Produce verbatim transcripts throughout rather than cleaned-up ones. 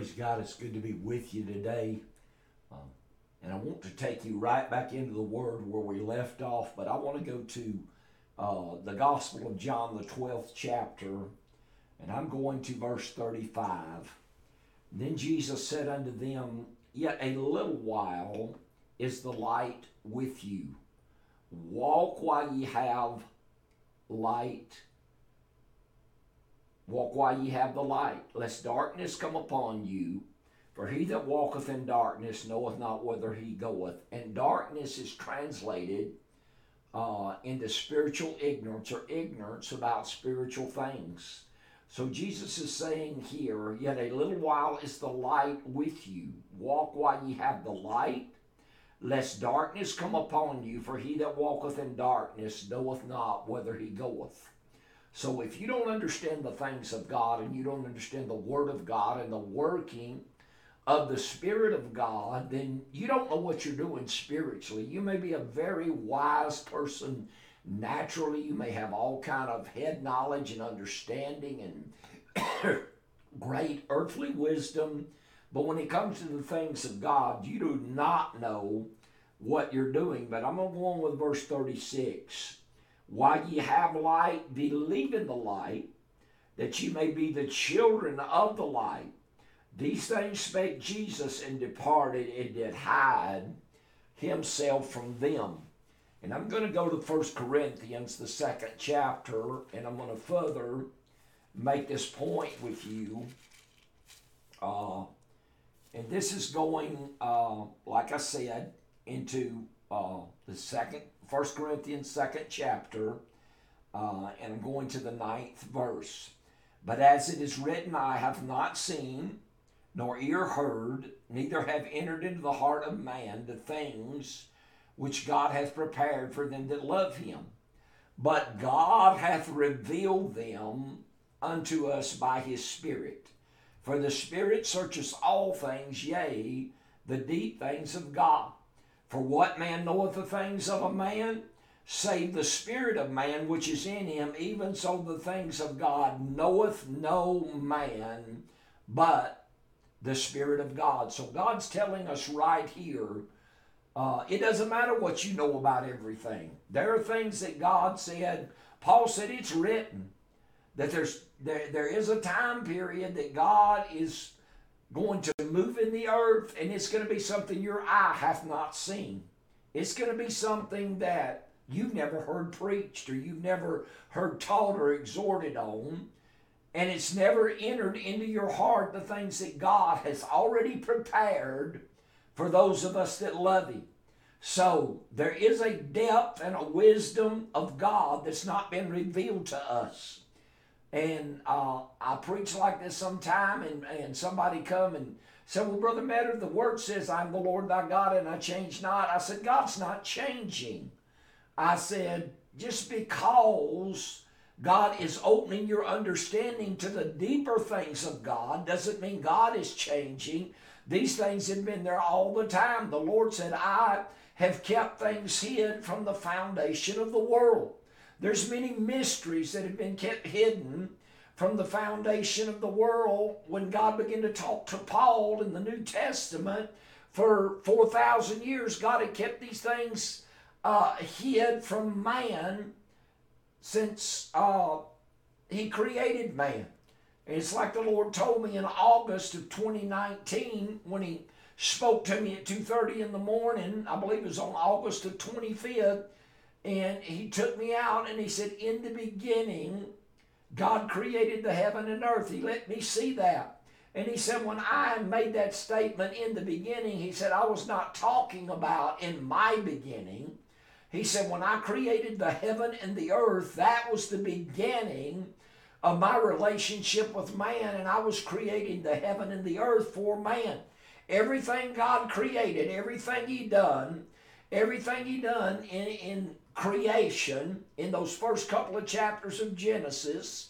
Praise God, it's good to be with you today. Um, and I want to take you right back into the Word where we left off, but I want to go to uh, the Gospel of John, the twelfth chapter, and I'm going to verse thirty-five. Then Jesus said unto them, Yet a little while is the light with you. Walk while ye have light. Walk while ye have the light, lest darkness come upon you. For he that walketh in darkness knoweth not whither he goeth. And darkness is translated uh, into spiritual ignorance, or ignorance about spiritual things. So Jesus is saying here, yet a little while is the light with you. Walk while ye have the light, lest darkness come upon you. For he that walketh in darkness knoweth not whither he goeth. So if you don't understand the things of God, and you don't understand the Word of God and the working of the Spirit of God, then you don't know what you're doing spiritually. You may be a very wise person naturally. You may have all kind of head knowledge and understanding and great earthly wisdom. But when it comes to the things of God, you do not know what you're doing. But I'm going to go on with verse thirty-six. While ye have light, believe in the light, that ye may be the children of the light. These things spake Jesus, and departed, and did hide himself from them. And I'm going to go to First Corinthians, the second chapter, and I'm going to further make this point with you. Uh, and this is going, uh, like I said, into uh, the second First Corinthians second chapter, uh, and I'm going to the ninth verse. But as it is written, I have not seen, nor ear heard, neither have entered into the heart of man the things which God hath prepared for them that love him. But God hath revealed them unto us by his Spirit. For the Spirit searcheth all things, yea, the deep things of God. For what man knoweth the things of a man, save the spirit of man which is in him? Even so the things of God knoweth no man, but the Spirit of God. So God's telling us right here, uh, it doesn't matter what you know about everything. There are things that God said, Paul said it's written, that there's there, there is a time period that God is going to move in the earth, and it's going to be something your eye hath not seen. It's going to be something that you've never heard preached, or you've never heard taught or exhorted on, and it's never entered into your heart the things that God has already prepared for those of us that love him. So there is a depth and a wisdom of God that's not been revealed to us. And uh, I preach like this sometime, and, and somebody come and said, well, Brother Metter, the word says, I'm the Lord thy God, and I change not. I said, God's not changing. I said, just because God is opening your understanding to the deeper things of God doesn't mean God is changing. These things have been there all the time. The Lord said, I have kept things hid from the foundation of the world. There's many mysteries that have been kept hidden from the foundation of the world. When God began to talk to Paul in the New Testament for four thousand years, God had kept these things uh, hid from man since uh, he created man. And it's like the Lord told me in August of twenty nineteen when he spoke to me at two thirty in the morning. I believe it was on August the twenty-fifth. And he took me out and he said, in the beginning, God created the heaven and earth. He let me see that. And he said, when I made that statement in the beginning, he said, I was not talking about in my beginning. He said, when I created the heaven and the earth, that was the beginning of my relationship with man. And I was creating the heaven and the earth for man. Everything God created, everything he done, everything he done in, in creation, in those first couple of chapters of Genesis,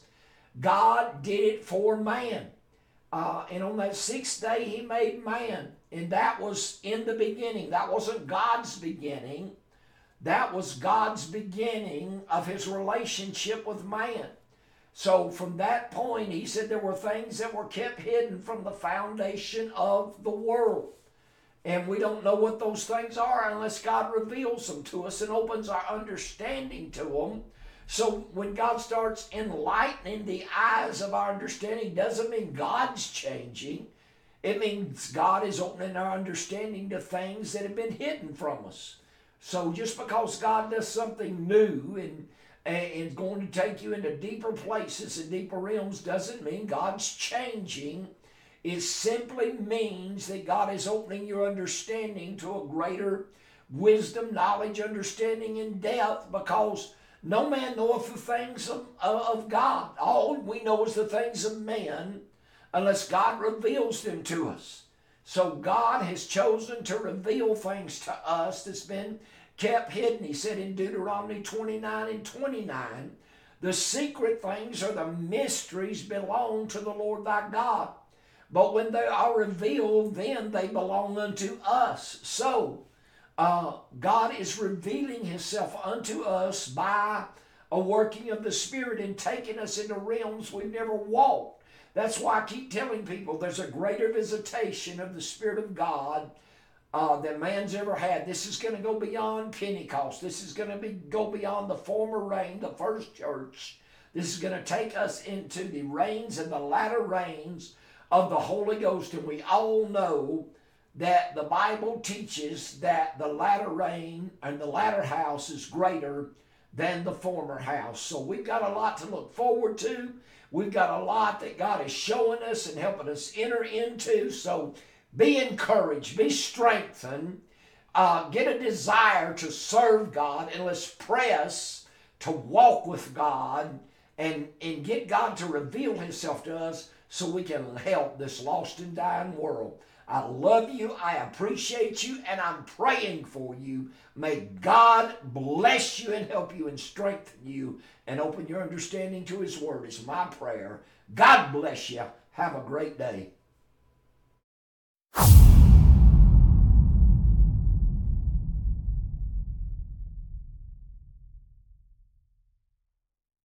God did it for man. Uh, and on that sixth day, he made man. And that was in the beginning. That wasn't God's beginning. That was God's beginning of his relationship with man. So from that point, he said there were things that were kept hidden from the foundation of the world. And we don't know what those things are unless God reveals them to us and opens our understanding to them. So when God starts enlightening the eyes of our understanding, doesn't mean God's changing. It means God is opening our understanding to things that have been hidden from us. So just because God does something new and and is going to take you into deeper places and deeper realms doesn't mean God's changing. It simply means that God is opening your understanding to a greater wisdom, knowledge, understanding, and depth, because no man knoweth the things of, of God. All we know is the things of man, unless God reveals them to us. So God has chosen to reveal things to us that's been kept hidden. He said in Deuteronomy twenty-nine and twenty-nine, the secret things or the mysteries belong to the Lord thy God. But when they are revealed, then they belong unto us. So uh, God is revealing himself unto us by a working of the Spirit and taking us into realms we've never walked. That's why I keep telling people there's a greater visitation of the Spirit of God uh, than man's ever had. This is going to go beyond Pentecost. This is going to be go beyond the former rain, the first church. This is going to take us into the reigns and the latter rains of the Holy Ghost. And we all know that the Bible teaches that the latter rain and the latter house is greater than the former house. So we've got a lot to look forward to. We've got a lot that God is showing us and helping us enter into. So be encouraged, be strengthened, uh, get a desire to serve God, and let's press to walk with God and, and get God to reveal himself to us so we can help this lost and dying world. I love you, I appreciate you, and I'm praying for you. May God bless you and help you and strengthen you and open your understanding to his word is my prayer. God bless you. Have a great day.